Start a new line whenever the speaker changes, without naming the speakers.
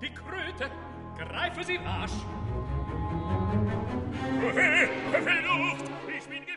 die Kröte, greife sie rasch.
Verflucht, ich bin